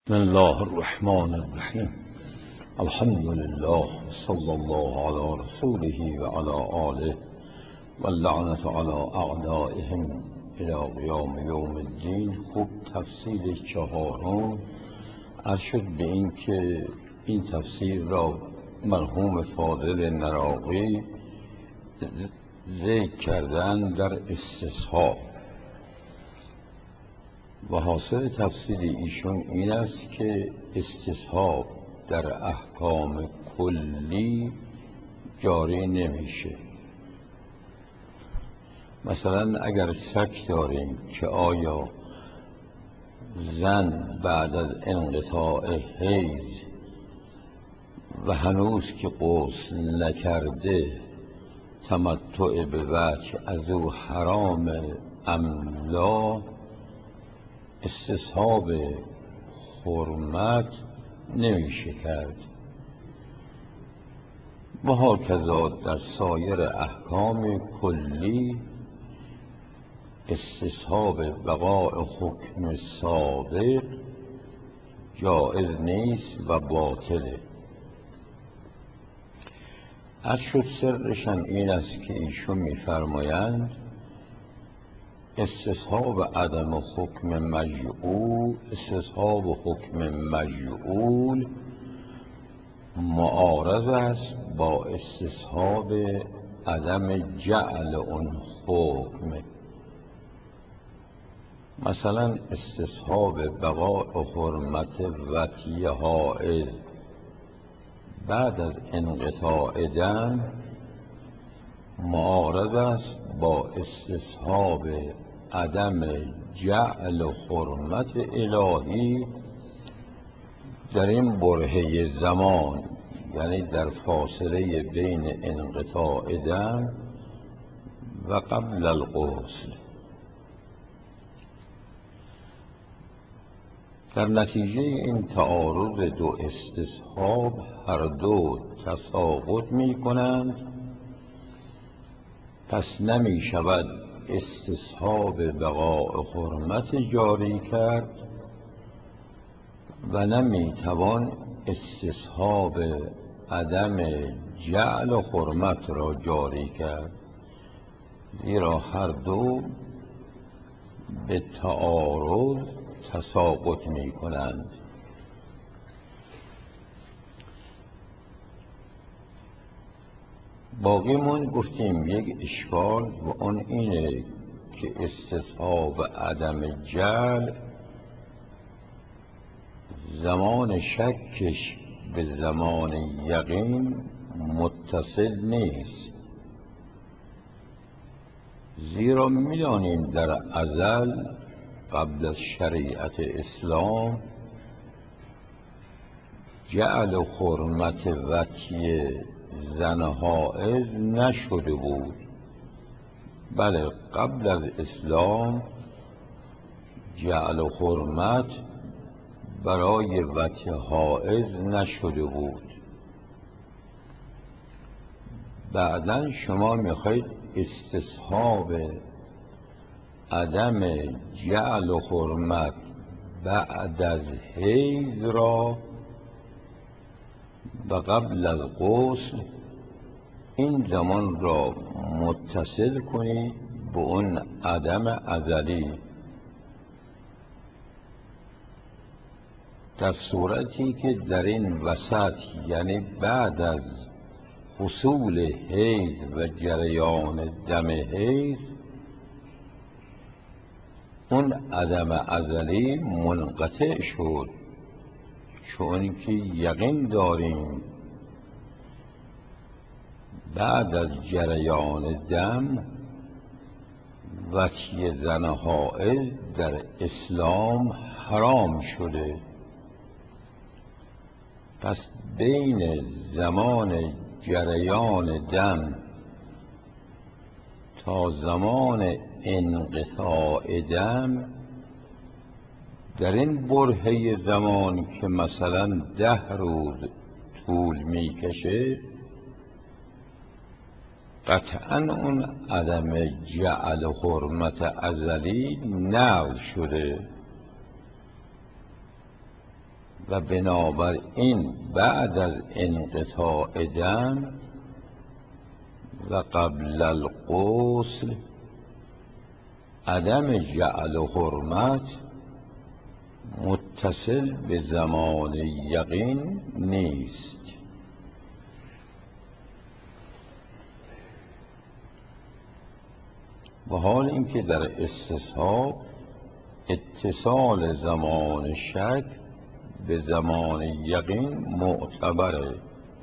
بسم الله الرحمن الرحیم. الحمد لله صلی الله علی رسوله و علی آله و اللعنة علی اعدائهم الی قیام یوم الدین. خوب تفسیر چهارم عرض شد به این که این تفسیر را مرحوم فاضل نراقی ذکر کردن در استصحاب و حاصل تفسیر ایشون این است که استصحاب در احکام کلی جاری نمیشه. مثلا اگر شک داریم که آیا زن بعد از انقطاع حیض و هنوز که غسل نکرده تمتع به وجه از او حرام ام لا، استصحاب حرمت نمیشه کرد. و هاکذا در سایر احکام کلی استصحاب بقاء حکم سابق جائز نیست و باطله. از شد سرشم این است که ایشون میفرمایند استصحاب حکم مجعول معارض است با استصحاب عدم جعل اون حکم. مثلا استصحاب بقاء حرمت وطی حائض بعد از انقطاع دم معارض است با استصحاب عدم جعل حرمت الهی در این برهه زمان، یعنی در فاصله بین انقطاع دم و قبل الغسل. در نتیجه این تعارض دو استصحاب هر دو تساقط می کنند، پس نمی شود استصحاب بقاء حرمت جاری کرد و نمی توان استصحاب عدم جعل حرمت را جاری کرد، زیرا هر دو به تعارض تساقط می کنند. باقی من گفتیم یک اشکال و آن اینه که استصحاب عدم جعل زمان شکش به زمان یقین متصل نیست، زیرا می‌دانیم در ازل قبل از شریعت اسلام جعل حرمت وطی زن حائض نشده بود. بله، قبل از اسلام جعل حرمت برای وطی حائض نشده بود. بعداً شما میخواید استصحاب عدم جعل حرمت بعد از حیض را و قبل از غسل این زمان را متصل کنید به اون عدم ازلی، در صورتی که در این وسط، یعنی بعد از حصول حیض و جریان دم حیض، اون عدم ازلی منقطع شد، چون که یقین داریم بعد از جریان دم وطی زن حائض در اسلام حرام شده. پس بین زمان جریان دم تا زمان انقطاع دم، در این برهه زمان که مثلا 10 روز طول میکشه، قطعا اون عدم جعل حرمت ازلی نقض شده. و بنابراین بعد از انقطاع دم و قبل الغسل عدم جعل حرمت متصل به زمان یقین نیست. و حال اینکه در استصحاب اتصال زمان شک به زمان یقین معتبره.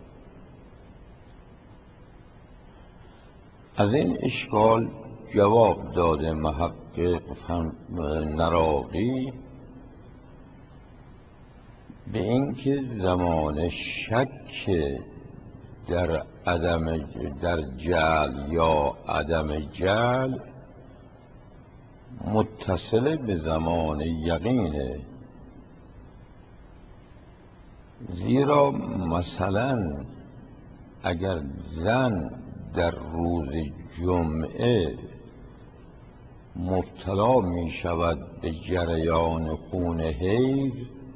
از این اشکال جواب داده محقق نراقی به اینکه زمان شک در جعل یا عدم جعل متصل به زمان یقینه. زیرا مثلا اگر زن در روز جمعه مبتلا می شود به جریان خون حیض،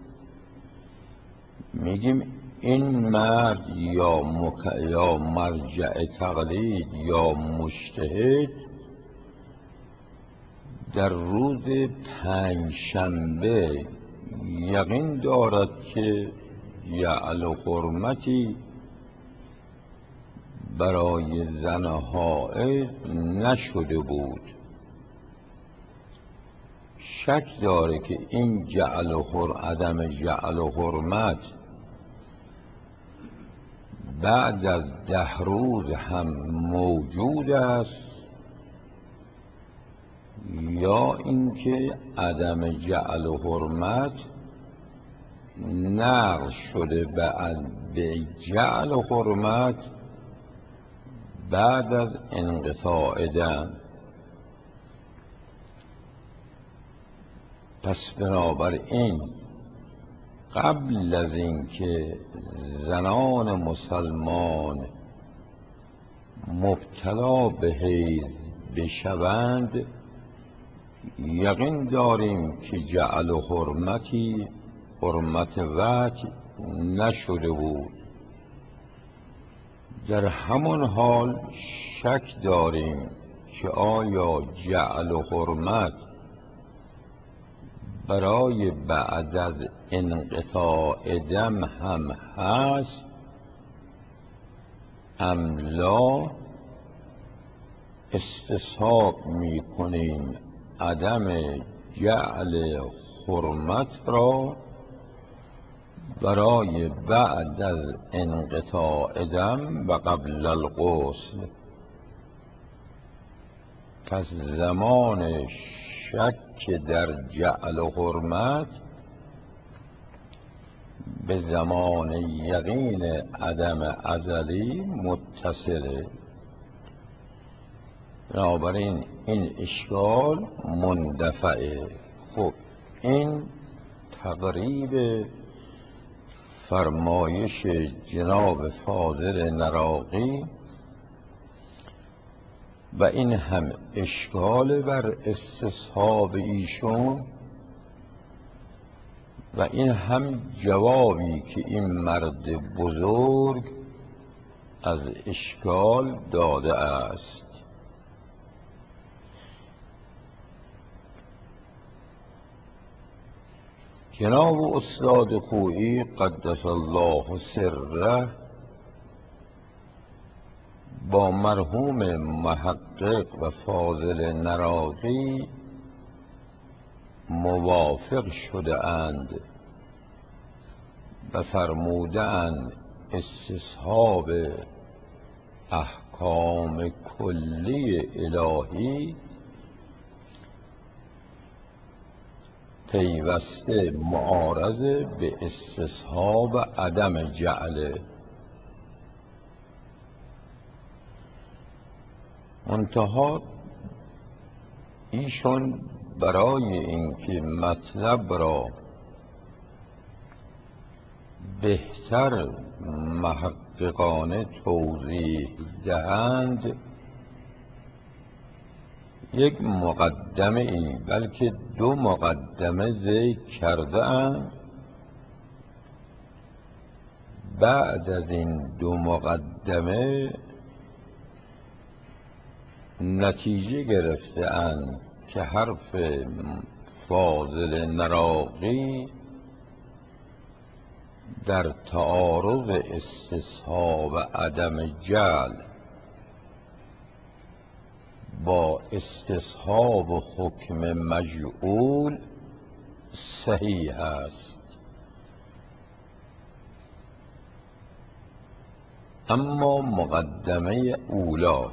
میگیم این مرد یا مرجع تقلید یا مجتهد در روز پنجشنبه یقین دارد که جعل حرمتی برای زن حائض نشده بود، شک داره که این عدم جعل حرمت بعد از 10 روز هم موجود است یا اینکه عدم جعل حرمت نقل شده به جعل حرمت بعد از انقطاع دم. پس بنابراین قبل از اینکه زنان مسلمان مبتلا به حیض بشوند یقین داریم که جعل حرمت وجه نشده بود. در همان حال شک داریم که آیا جعل حرمت برای بعد از انقطاع دم هم هست ام لا. استصحاب می کنیم عدم جعل حرمت را برای بعد از انقطاع دم و قبل الغسل. پس زمان شک در جعل حرمت به زمان یقین عدم ازلی متصله. بنابراین این اشکال مندفعه. خب این تقریب فرمایش جناب فاضل نراقی و این هم اشکال بر استصحاب ایشون و این هم جوابی که این مرد بزرگ از اشکال داده است. جناب استاد خویی قدس الله سره با مرحوم محقق و فاضل نراقی موافق شده اند و فرموده اند استصحاب احکام کلی الهی پیوسته معارض به استصحاب عدم جعله. منتها ایشون برای اینکه مطلب را بهتر محققانه توضیح دهند یک مقدمه ای بلکه 2 مقدمه ذکر کرده اند بعد از این دو مقدمه نتیجه گرفته اند که حرف فاضل نراقی در تعارض استصحاب عدم جعل با استصحاب حکم مجعول صحیح است. اما مقدمه اولی،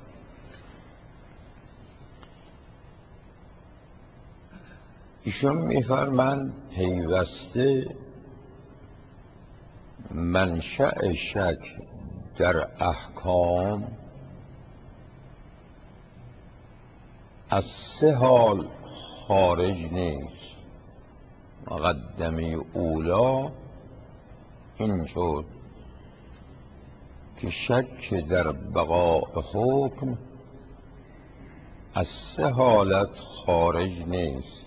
ایشون می‌فرماند پیوسته منشأ شک در احکام از سه حال خارج نیست. مقدمه اولی این شد که شک در بقاء حکم از سه حالت خارج نیست.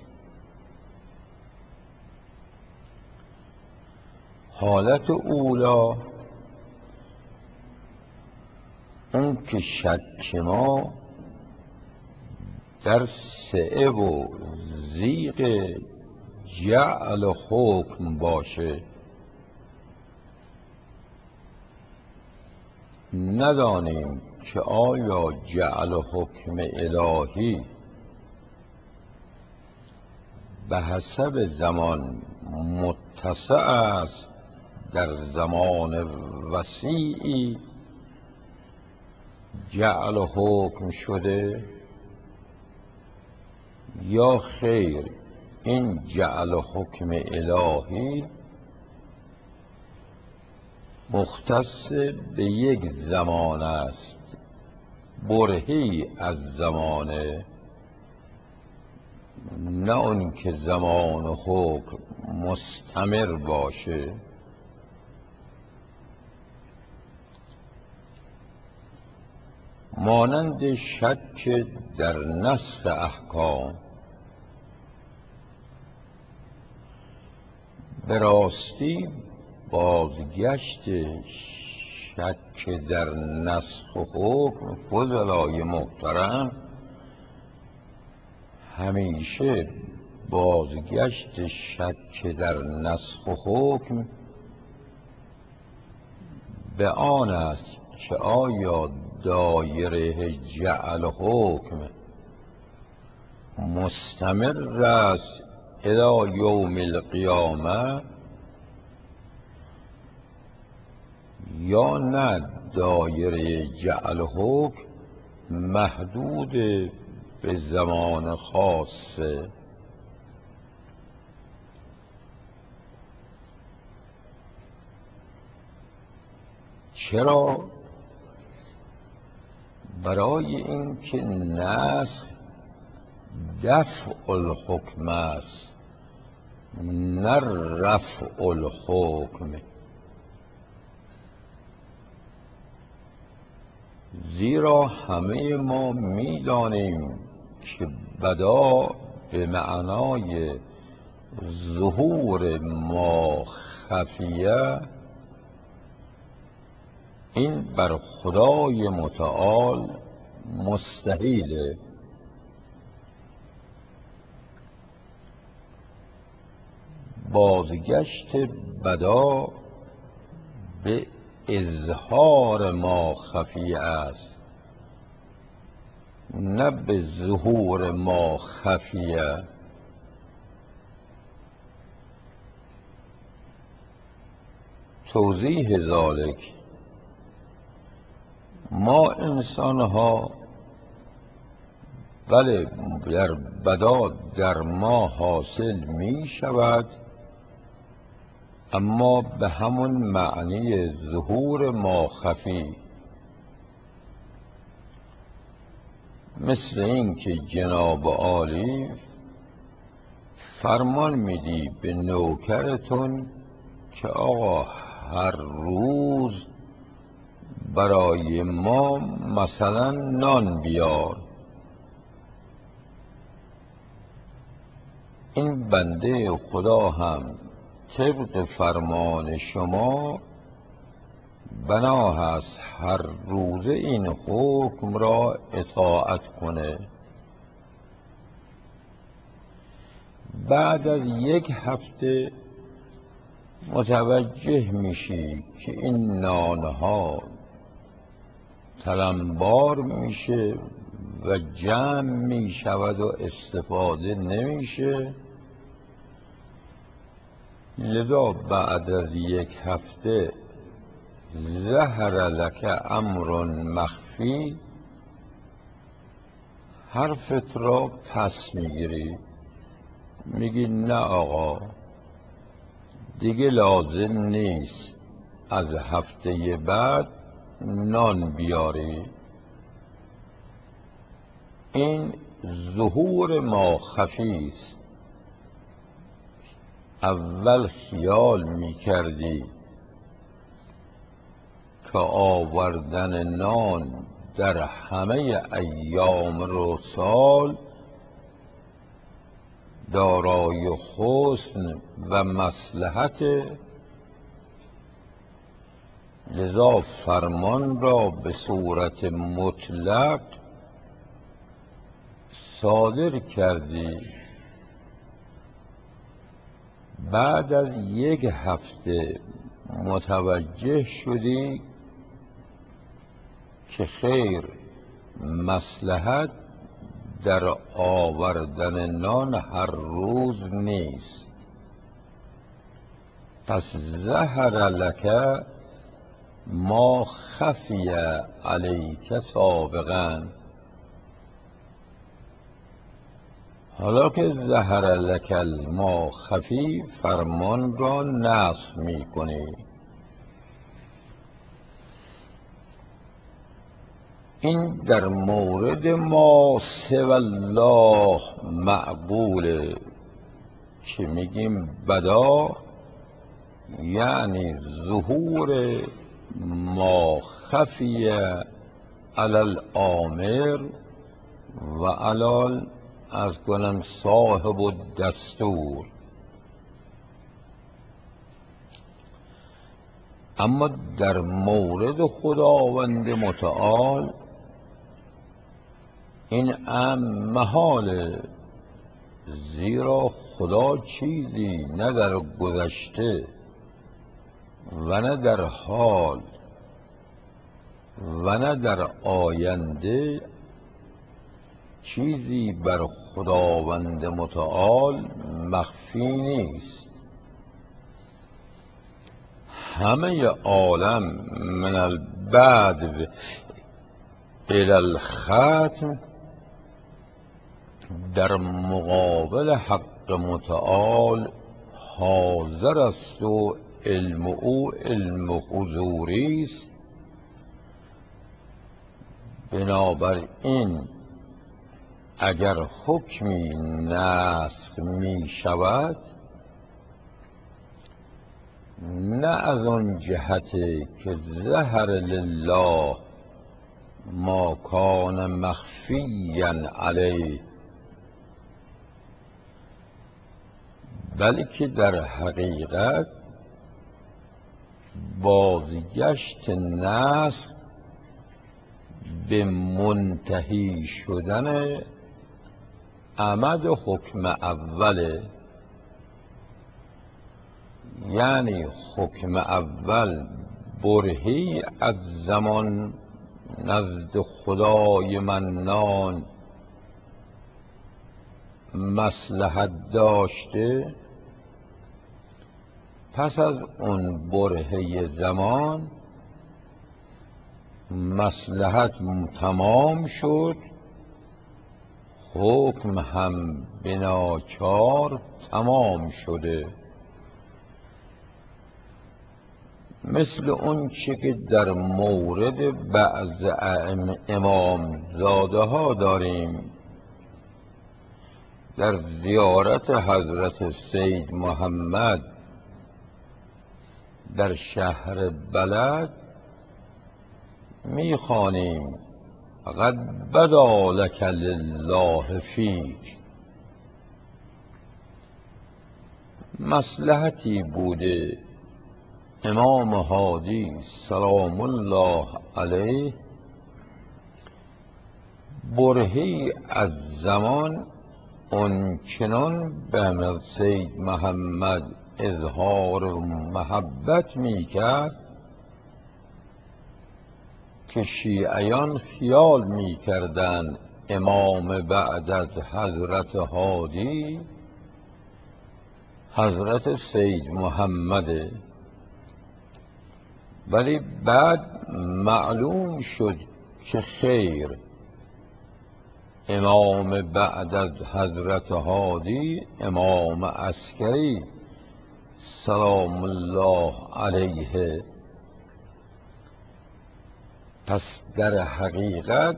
حالت اولی اون که شک ما در سعه و ضیق جعل حکم باشه، ندانیم که آیا جعل حکم الهی به حسب زمان متسع است در زمان وسیعی جعل حکم شده یا خیر این جعل حکم الهی مختص به یک زمان است، برهی از زمانه، نه اون که زمان حکم مستمر باشه. مانند شک در نسخ احکام، به راستی بازگشت شک در نسخ حکم فضلای محترم همیشه بازگشت شک در نسخ حکم به آن است که آیا دایره جعل حکم مستمر است الی یوم القیامه یا نه دایره جعل حکم محدود به زمان خاصه. چرا؟ برای اینکه نسخ دفع الحکم است نه رفع الحکم. زیرا همه ما می‌دانیم که بدا به معنای ظهور ما خفیه این بر خدای متعال مستحیله. بازگشت بدا به اظهار ما خفی است نه به ظهور ما خفیه. توضیح ذالک، ما انسان ها بله در بدا در ما حاصل می شود، اما به همون معنی ظهور ما خفی. مثل این که جناب عالی فرمان میدی به نوکرتون که آقا هر روز برای ما مثلا نان بیار. این بنده خدا هم طبق فرمان شما بنا هست هر روزه این حکم را اطاعت کنه. بعد از 1 هفته متوجه میشی که این نانها تلمبار میشه و جمع میشود و استفاده نمیشه، لذا بعد از 1 هفته ظهر لک امر مخفی، حرفت را پس میگیری، میگی نه آقا دیگه لازم نیست از هفته بعد نان بیاری. این ظهور ما خفی است. اول خیال میکردی که آوردن نان در همه ایام سال دارای حسن و مصلحت، لذا فرمان را به صورت مطلق صادر کردی. بعد از 1 هفته متوجه شدی که خیر، مصلحت در آوردن نان هر روز نیست. پس ظهر لک ما خفی علیک سابقا. حالا که ظهر لک ما خفی، فرمان را نسخ می کنی. این در مورد ما سوی الله معقوله که میگیم بدا، یعنی ظهور ما خفی علی الامر و علی از کنم صاحب الدستور. اما در مورد خداوند متعال این امر محاله، زیرا خدا چیزی نه در گذشته و نه در حال و نه در آینده چیزی بر خداوند متعال مخفی نیست. همه عالم من البدو الی الختم در مقابل حق متعال حاضر است و علم او علم حضوری است. بنابراین اگر حکمی نسخ می شود، نه از آن جهت که ظهر لله ما کان مخفیا علیه، بلکه در حقیقت بازگشت نسخ به منتهی شدن عمد حکم اوله. یعنی حکم اول برهی از زمان نزد خدای منان مصلحت داشته، پس از اون برهه زمان مصلحت تمام شد، حکم هم بناچار تمام شده. مثل اون چه که در مورد بعض امام زاده ها داریم، در زیارت حضرت سید محمد در شهر بلد میخوانیم قد بدا لک لله فیک. مصلحتی بوده امام هادی سلام الله علیه برهی از زمان اونچنان به حضرت سید محمد اظهار محبت می کرد که شیعیان خیال می کردند امام بعد از حضرت هادی حضرت سید محمده، ولی بعد معلوم شد که خیر، امام بعد از حضرت هادی امام عسکری سلام الله علیه. پس در حقیقت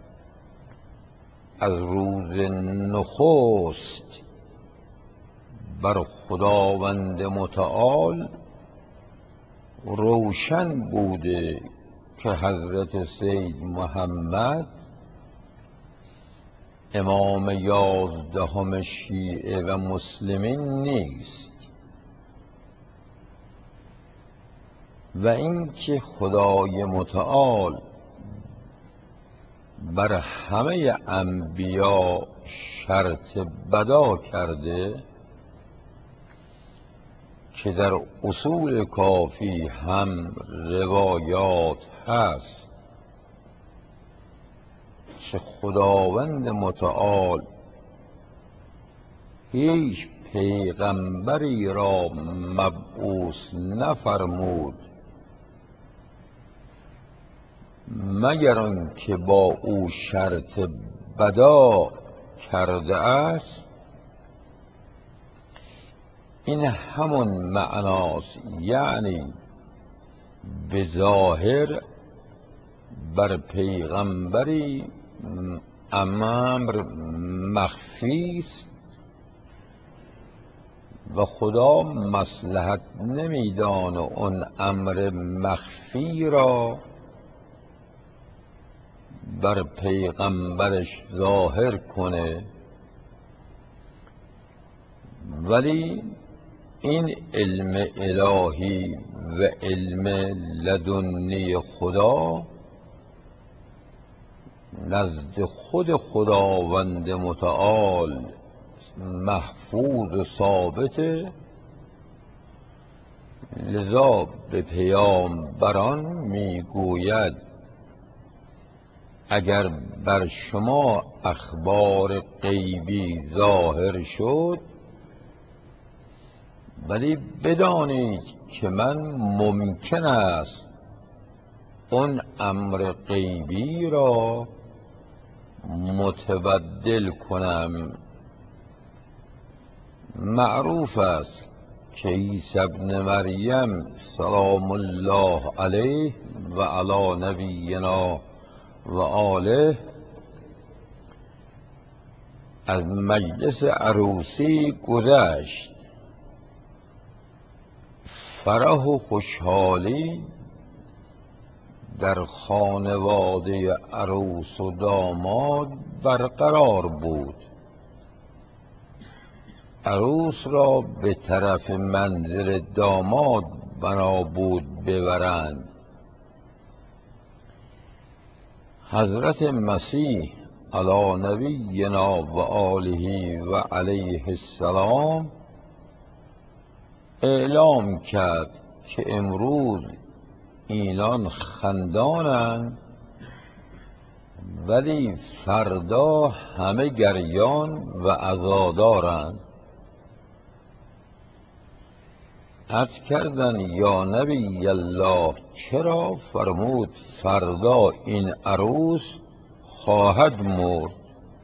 از روز نخست بر خداوند متعال روشن بوده که حضرت سید محمد امام 11 شیعه و مسلمین نیست و اینکه خدای متعال بر همه انبیا شرط بدا کرده که در اصول کافی هم روایات هست که خداوند متعال هیچ پیغمبری را مبعوث نفرمود مگر آنکه با او شرط بدا کرده است. این همون معناست، یعنی به ظاهر بر پیغمبری امر مخفی است و خدا مصلحت نمیدانه اون امر مخفی را بر پیغمبرش ظاهر کنه، ولی این علم الهی و علم لدنی خدا نزد خود خداوند متعال محفوظ و ثابته. لذا به پیامبران میگوید اگر بر شما اخبار غیبی ظاهر شد، ولی بدانید که من ممکن است اون امر غیبی را متبدل کنم. معروف است که عیسی ابن مریم سلام الله علیه و علی نبینا و آله از مجلس عروسی گذشت، فرح و خوشحالی در خانواده عروس و داماد برقرار بود. عروس را به طرف منزل داماد بنا بود ببرند. حضرت مسیح علی نبینا و آله و علیه السلام اعلام کرد که امروز اینان خندانند ولی فردا همه گریان و عزادارند. عرض کردن یا نبی الله چرا؟ فرمود فردا این عروس خواهد مرد.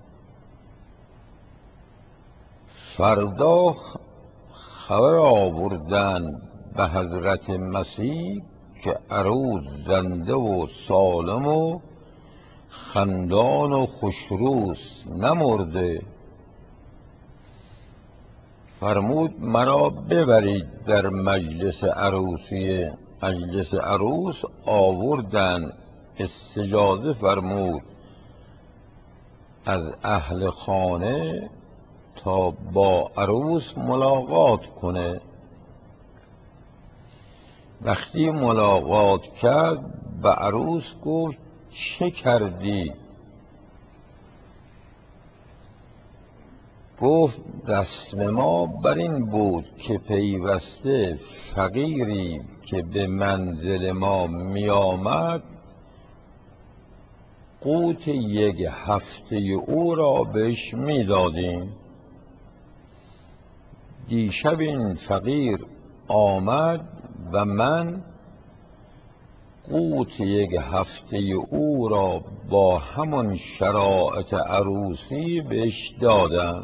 فردا خبر آوردن به حضرت مسیح که عروس زنده و سالم و خندان و خوشروست، نمرده. فرمود مرا ببرید در مجلس عروسی. مجلس عروس آوردن، استجازه فرمود از اهل خانه تا با عروس ملاقات کنه. وقتی ملاقات کرد به عروس گفت چه کردی؟ گفت رسم ما بر این بود که پیوسته فقیری که به منزل ما می آمد قوت یک هفته او را بهش می دادیم. دیشب این فقیر آمد و من قوت یک هفته او را با همان شرایط عروسی بهش دادم.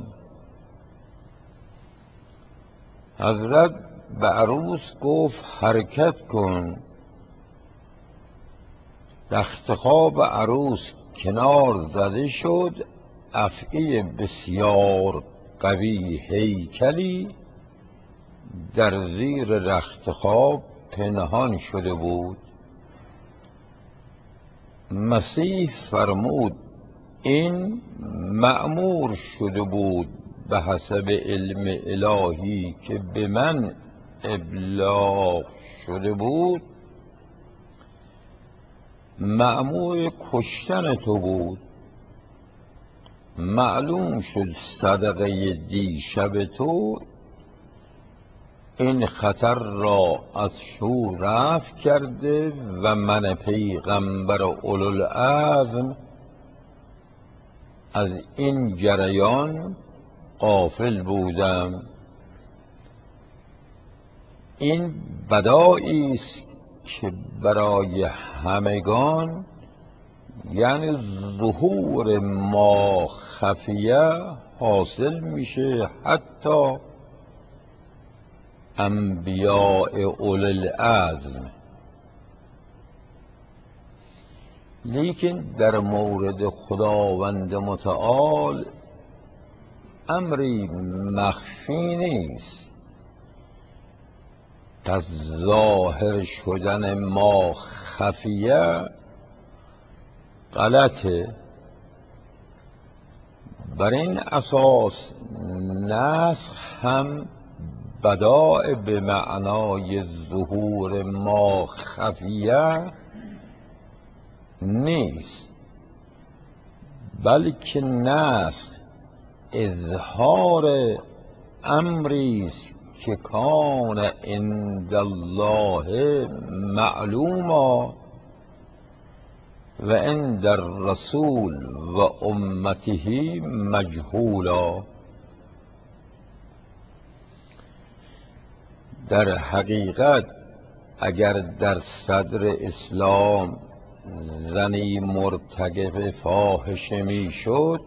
حضرت به عروس گفت حرکت کن. رخت خواب عروس کنار زده شد. افعی بسیار قوی هیکلی در زیر رخت خواب پنهان شده بود. مسیح فرمود این مأمور شده بود به حسب علم الهی که به من ابلاغ شده بود، مأمور کشتن تو بود. معلوم شد صدقه دیشب تو این خطر را از شو رفع کرده و من پیغمبر اولوالعزم از این جریان غافل بودم. این بدایی است که برای همگان، یعنی ظهور ما خفیه حاصل میشه حتی انبیاء اولوالعزم. لیکن در مورد خداوند متعال امری مخفی نیست. از ظاهر شدن ما خفیه غلطه. بر این اساس نسخ هم بداع به معنای ظهور ما خفیه نیست، بلکه نسخ اظهار امری است که کان عند الله معلوما و عند الرسول و امته مجهولا. در حقیقت اگر در صدر اسلام زنی مرتکب فاحشه میشد،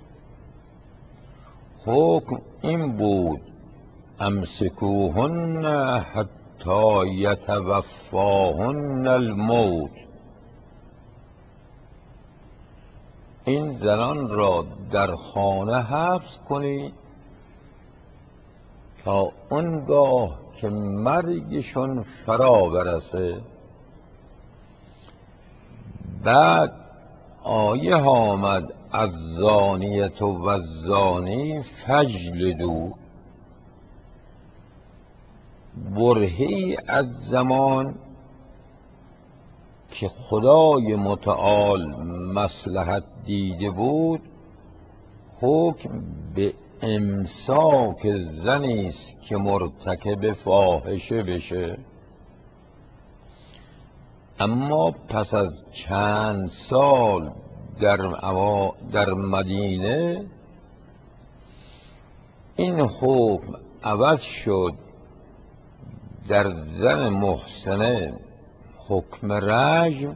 حکم این بود امسکوهن حتی یتوفاهن الموت. این زنان را در خانه حبس کنید تا اونگاه که مرگشون فرا برسه. بعد آیه آمد الزانیة و الزانی فاجلدوا. برهی از زمان که خدای متعال مصلحت دیده بود، حکم به امساک زنی است که مرتکب فاحشه بشه. اما پس از چند سال در مدینه این حکم عوض شد. در زن محسنه حکم رجم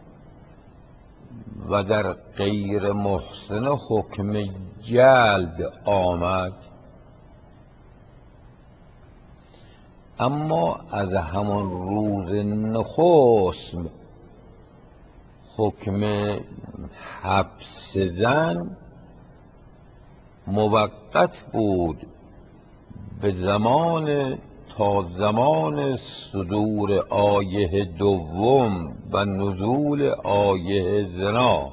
و در غیر محسنه حکم جلد آمد. اما از همان روز نخست حکم حبس زن موقت بود تا زمان صدور آیه دوم و نزول آیه زنا.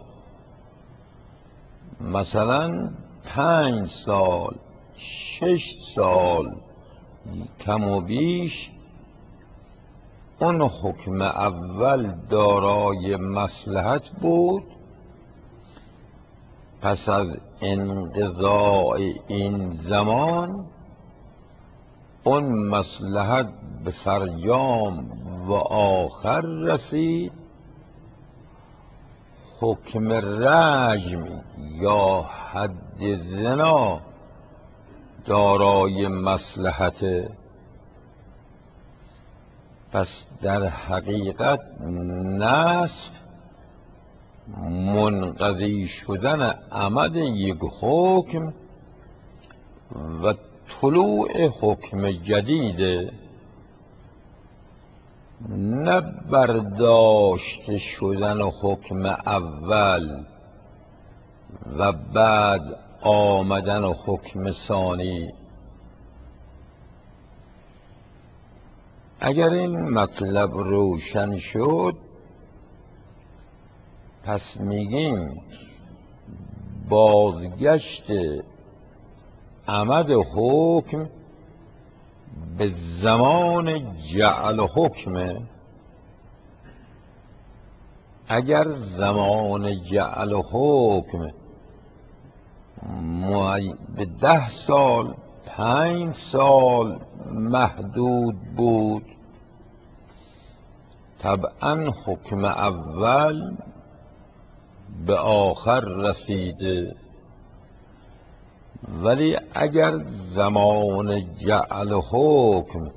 مثلا 5 سال 6 سال کم و بیش اون حکم اول دارای مصلحت بود، پس از انقضاء این زمان اون مصلحت به فرجام و آخر رسید. حکم رجم یا حد زنا دارای مصلحته، پس در حقیقت نسخ منقضی شدن عمد یک حکم و طلوع حکم جدیده، نه برداشته شدن حکم اول و بعد آمدن حکم ثانی. اگر این مطلب روشن شد، پس میگیم بازگشت عمد حکم به زمان جعل حکمه. اگر زمان جعل حکم به 10 سال 5 سال محدود بود، طبعا حکم اول به آخر رسیده. ولی اگر زمان جعل حکم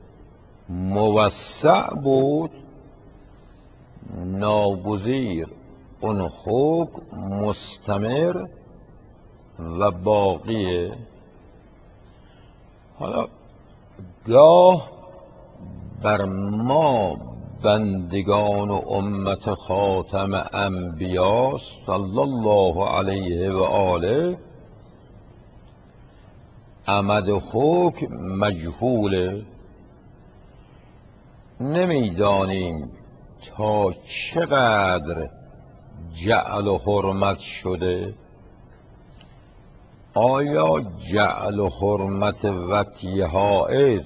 موسع بود، ناگزیر اون حکم مستمر و باقیه. حالا گاه بر ما بندگان و امت خاتم انبیا صلی الله علیه و آله عمد حکم مجهوله، نمیدانیم تا چقدر جعل و حرمت شده. آیا جعل و حرمت وطی حائض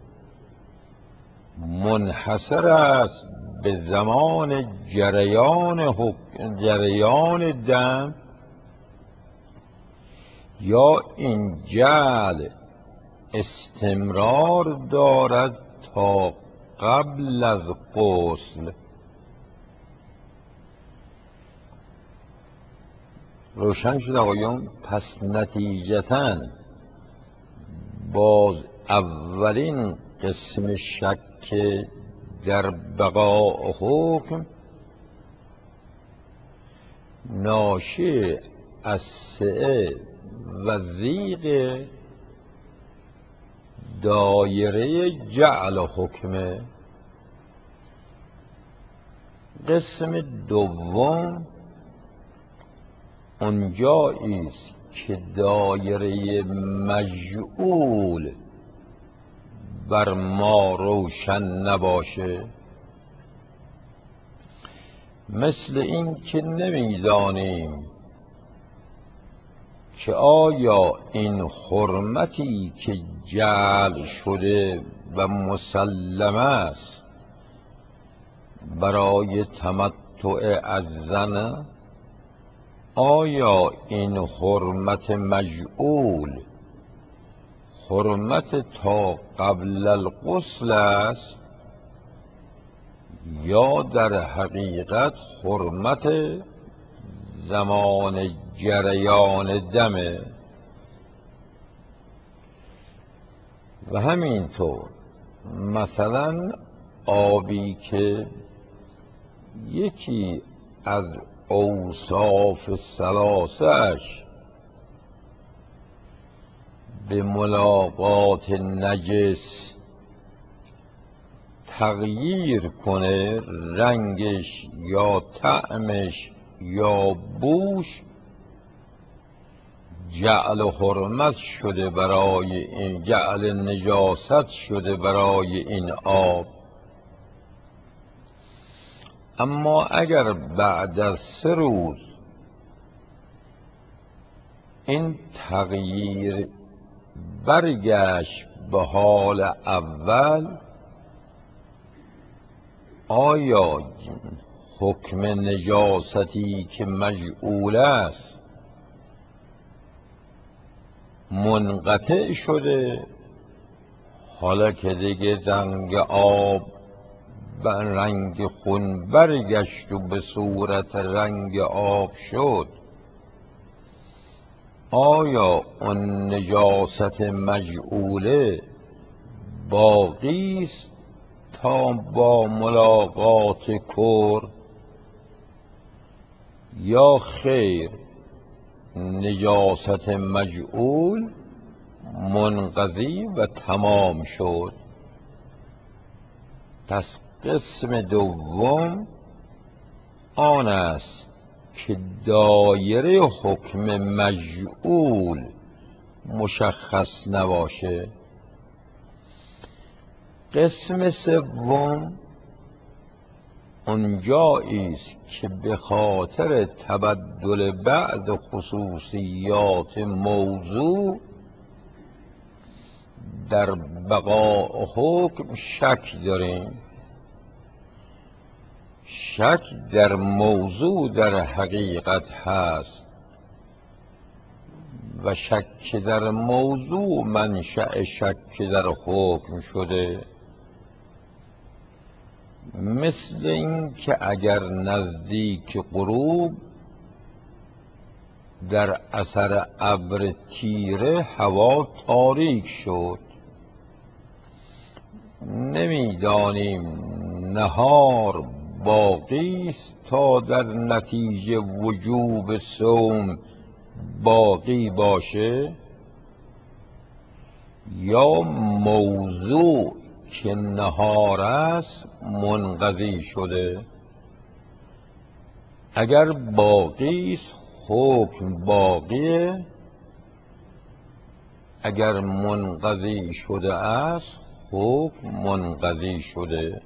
منحصر است به زمان جریان دم، یا این جعل استمرار دارد تا قبل از غسل؟ روشن شد آقایون. پس نتیجتاً باز اولین قسم شک در بقاء حکم ناشی از سعه و ضیق دایره جعل حکمه. قسم دوم اونجایی است که دایره مجعول بر ما روشن نباشه، مثل این که نمیدانیم که آیا این حرمتی که جعل شده و مسلم است برای تمتع از زن، آیا این حرمت مجعول حرمت تا قبل الغسل است یا در حقیقت حرمت زمان جریان دمه؟ و همینطور مثلا آبی که یکی از اوصاف ثلاثه‌اش به ملاقات نجس تغییر کنه، رنگش یا طعمش یا بوش، جعل حرمت شده برای این، جعل نجاست شده برای این آب. اما اگر بعد از 3 روز این تغییر برگشت به حال اول، آیا حکم نجاستی که مجعول است منقطع شده، حالا که دیگه رنگ آب به رنگ خون برگشت و به صورت رنگ آب شد؟ آیا اون نجاست مجعوله باقی است تا با ملاقات کر، یا خیر نجاست مجعول منقضی و تمام شد؟ پس قسم دوم آن است که دایره حکم مجعول مشخص نباشه. قسم سوم اونجایی است که به خاطر تبدل بعض خصوصیات موضوع در بقاء حکم شک داریم. شک در موضوع در حقیقت هست و شک در موضوع منشأ شک در حکم شده. مثل این که اگر نزدیک غروب در اثر ابر تیره هوا تاریک شد، نمیدانیم نهار باقی است تا در نتیجه وجوب صوم باقی باشه، یا موضوع که نهار است منقضی شده. اگر باقی است حکم باقیه، اگر منقضی شده است حکم منقضی شده.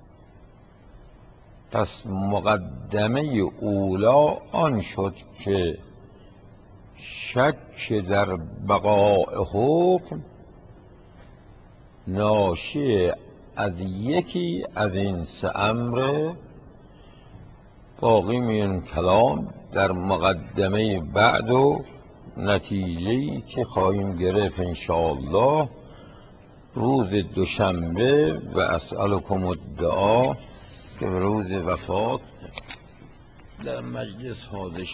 پس مقدمه اولا آن شد که شک در بقاء حکم ناشی از یکی از این سه امر. باقی میان کلام در مقدمه بعد و نتیجه‌ای که خواهیم گرفت انشاءالله روز دوشنبه. و اسألکم الدعا که روز وفات در مجلس حاضر